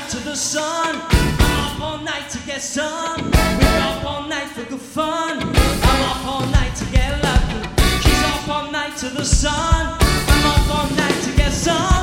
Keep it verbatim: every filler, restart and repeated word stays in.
to the sun. I'm up all night to get some. We're up all night for good fun. I'm up all night to get lucky. She's up all night to the sun. I'm up all night to get some.